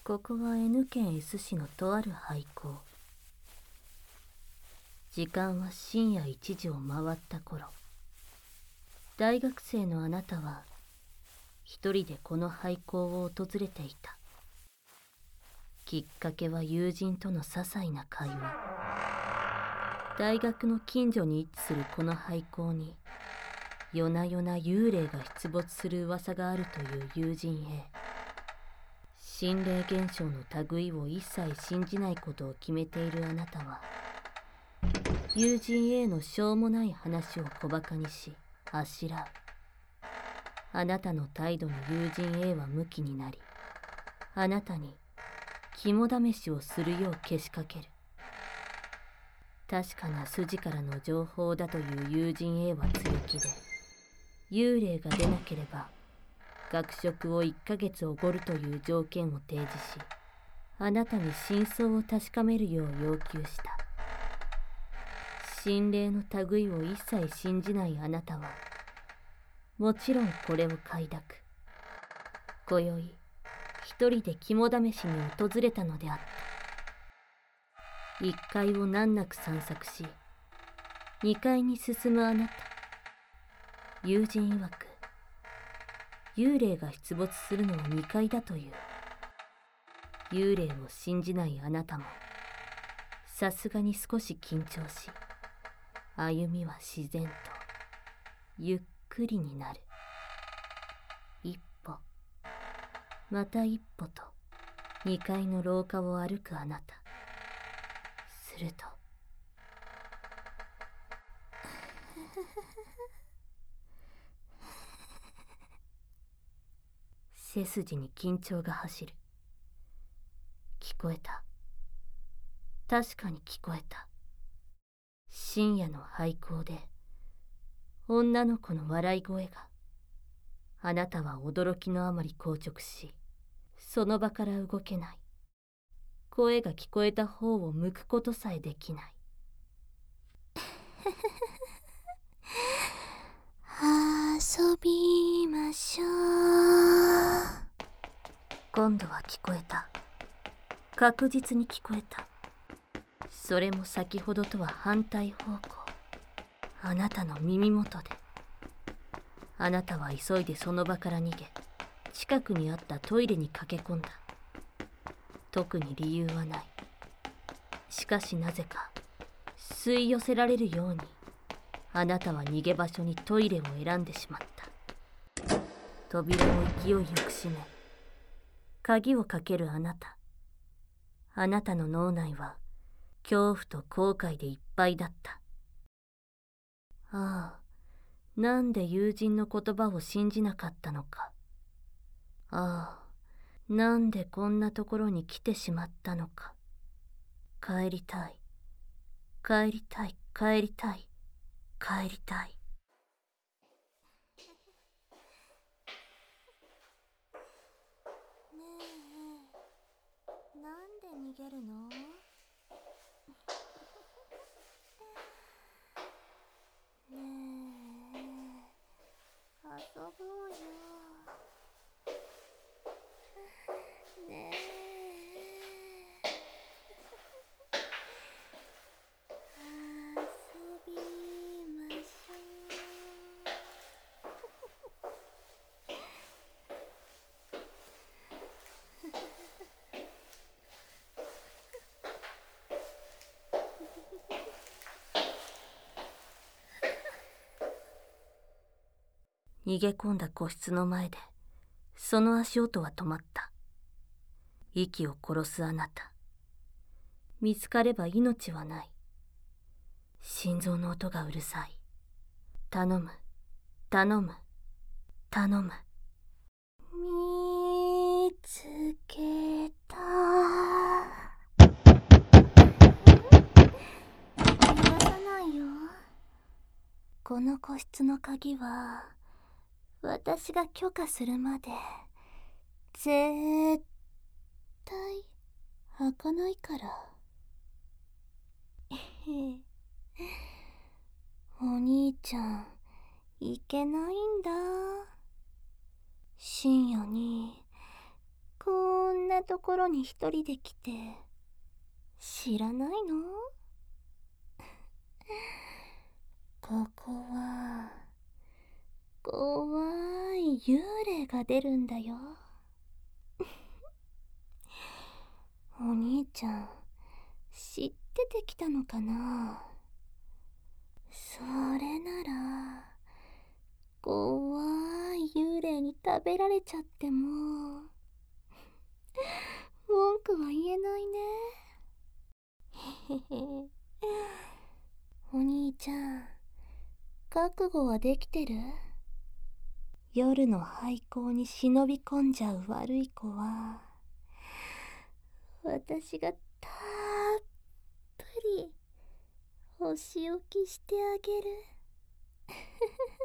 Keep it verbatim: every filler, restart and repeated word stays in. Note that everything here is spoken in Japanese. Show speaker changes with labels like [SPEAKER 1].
[SPEAKER 1] ここは N 県 S 市のとある廃校。時間は深夜いちじを回った頃、大学生のあなたは一人でこの廃校を訪れていた。きっかけは友人との些細な会話。大学の近所に位置するこの廃校に夜な夜な幽霊が出没する噂があるという友人 A。 心霊現象の類を一切信じないことを決めているあなたは、友人 A のしょうもない話を小馬鹿にしあしらう。あなたの態度に友人 A はムキになり、あなたに肝試しをするようけしかける。確かな筋からの情報だという友人 A は強気で、幽霊が出なければ学食をいっかげつおごるという条件を提示し、あなたに真相を確かめるよう要求した。心霊の類を一切信じないあなたは、もちろんこれを快諾。今宵一人で肝試しに訪れたのであった。いっかいを難なく散策し、にかいに進むあなた。友人曰く、幽霊が出没するのはにかいだという。幽霊を信じないあなたも、さすがに少し緊張し、歩みは自然とゆっくりになる。一歩、また一歩とにかいの廊下を歩くあなた。すると背筋に緊張が走る。聞こえた。確かに聞こえた。深夜の廃校で女の子の笑い声が。あなたは驚きのあまり硬直し、その場から動けない。声が聞こえた方を向くことさえできない。
[SPEAKER 2] 遊びましょう。
[SPEAKER 1] 今度は聞こえた。確実に聞こえた。それも先ほどとは反対方向。あなたの耳元で。あなたは急いでその場から逃げ、近くにあったトイレに駆け込んだ。特に理由はない。しかしなぜか吸い寄せられるように、あなたは逃げ場所にトイレを選んでしまった。扉を勢いよく閉め、鍵をかけるあなた。あなたの脳内は恐怖と後悔でいっぱいだった。ああ、なんで友人の言葉を信じなかったのか。ああ、なんでこんなところに来てしまったのか。帰りたい、帰りたい、帰りたい、帰りたい。
[SPEAKER 2] ねえ、なんで逃げるの？ねえ、遊ぼうよ。ねえ、遊びましょ
[SPEAKER 1] 逃げ込んだ個室の前で、その足音は止まった。息を殺すあなた。見つかれば命はない。心臓の音がうるさい。頼む、頼む、頼む。
[SPEAKER 2] 見つけた。逃がさないよ。この個室の鍵は私が許可するまで絶対開かないから。お兄ちゃん、いけないんだ。深夜にこんなところに一人で来て知らないの？ここは怖い幽霊が出るんだよ。お兄ちゃん知ってて来たのかな？それなら怖い幽霊に食べられちゃっても文句は言えないね。へへへ。お兄ちゃん覚悟はできてる？夜の廃校に忍び込んじゃう悪い子は私がたっぷりお仕置きしてあげる。